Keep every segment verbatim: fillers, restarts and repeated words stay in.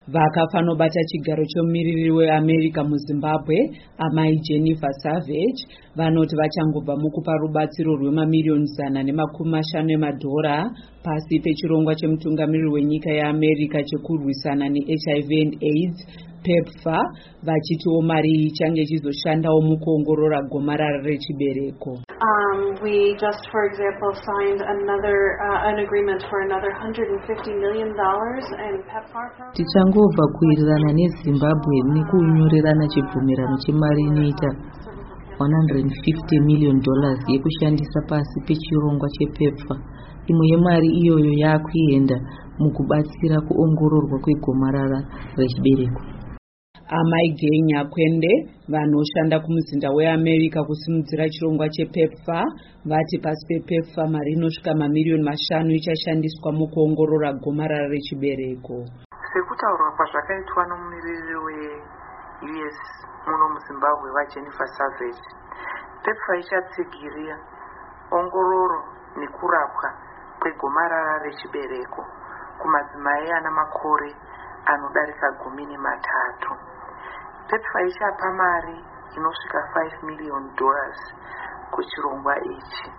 Vakafa nobata chigaro chomumiriri weAmerica muZimbabwe, amai Jennifer Savage, vanoti vachangobva mukupa rubatsiro rwemamiliyoni zana nemakumi mashanu emadhora pasi pechirongwa chemutungamiriri wenyika yeAmerica chekurwisana neH I V and AIDS PEPFAR, vachitiwo mari iyi ichange ichizoshandawo mukuongorora gomarara rechibereko. Um, we just, for example, signed another uh, an agreement for another one hundred fifty million dollars in PEPFAR program. Tichangobva kuwirirana neZimbabwe nekunyorerana chibvumirano chemari inoita one hundred fifty million dollars yekushandisa pasi pechirongwa chePEPFAR. Imwe yemari iyoyo yakuenda mukubatsira kuongororwa kwegomarara rechibereko. Amai Gay Nyakwende, vanoshanda kumuzinda weAmerica kusimudzira chirongwa chePEPFAR, vati pasi pePEPFAR mari inosvika mamiliyoni mashanu ichashandiswa mukuongorora gomarara rechibereko. Sekutaurwa kwazvakaitwa nomumiriri weU S muno muZimbabwe vaJennifer Savage, PEPFAR ichatsigira ongororo nekurapwa kwegomarara rechibereko kumadzimai ana makore anodarika gumi nematatu. PEPFAR ichapa mari inosvika five million dollars kuchirongwa ichi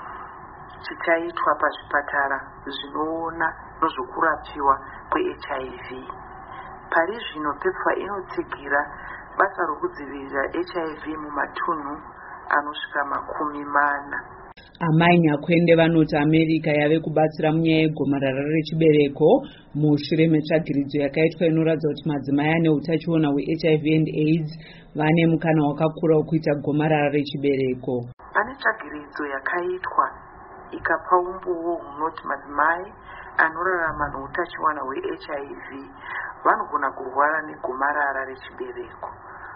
chichaitwa pazvipatara zvinoona nezvokurapiwa kweH I V. Pari zvino PEPFAR inotsigira basa rokudzivirira H I V mumatunhu anosvika makumi mana. Amai Nyakwende vanoti America yave kubatsira munyaya yegomarara rechibereko mushure metsvagiridzo yakaitwa inoratidza kuti madzimai ane utachiona hweH I V and AIDS vane mukana wakakura wekuita gomarara rechibereko. Pane tsvagiridzo yakaitwa ikapa umbowo hunoti madzimai anorarama neutachiona hweH I V vanogona kurwara negomarara rechibereko.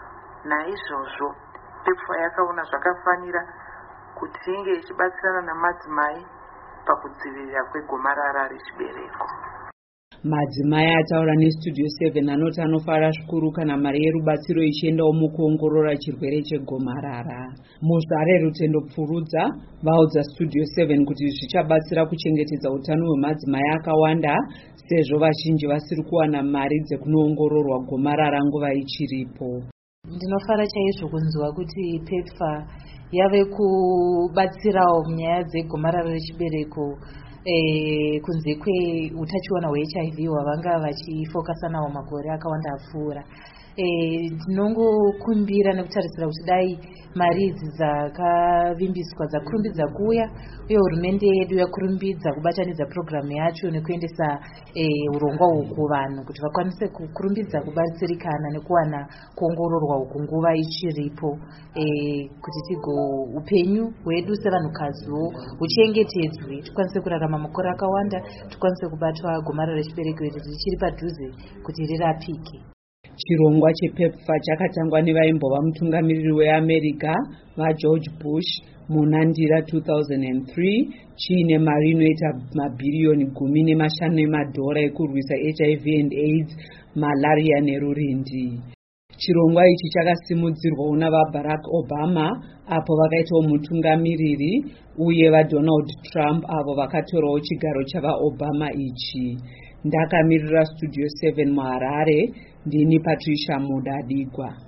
Naizvozvo PEPFAR yakaona zvakafanira kuti inge ichibatsirana namadzimai pakudzivirira kwegomarara rechibereko. Madzimai ataura neStudio seven anoti anofara zvikuru kana mari yerubatsiro ichiendawo mukuongorora chirwere chegomarara. Muzvare Rutendo Pfurudza vaudza Studio seven kuti zvichabatsira kuchengetedza utano hwemadzimai akawanda sezvo vazhinji vasiri kuwana mari dzekunoongororwa gomarara nguva ichiripo. Ndinofara chaizvo kunzwa kuti PEPFAR yave kubatsirawo munyaya dzegomarara rechibereko eh, kunze kweutachiona hweH I V hwavanga vachifokasa nawo makore akawanda apfuura. Ndinongokumbira nekutarisira kuti dai mari idzi dzakavimbiswa dzakurumbidza kuuya uye hurumende yedu yakurumbidza kubatanidza programu yacho nekuendesa urongwa uhu kuvanhu kuti vakwanise kurumbidza kubatsirikana nekuwana kuongororwa uku nguva ichiripo, kuti tigo upenyu hwedu sevanhukaziwo huchengetedzwe, tikwanise kurarama makore akawanda, tikwanise kubatwa gomarara rechibereko iri richiri padhuze kuti rirapike. Chirongwa chePEPFAR chakatangwa nevaimbova mutungamiriri weAmerica vaGeorge Bush munandira two thousand three chiine mari inoita mabhiriyoni gumi nemashanu emadhora ekurwisa H I V and AIDS, malaria nerurindi. Chirongwa ichi chakasimudzirwa navaBarack Obama apo vakaitawo mutungamiriri uye vaDonald Trump avo vakatorawo chigaro chavaObama ichi. Ndakamirira Studio seven muHarare, ndini Patricia Mudadigwa.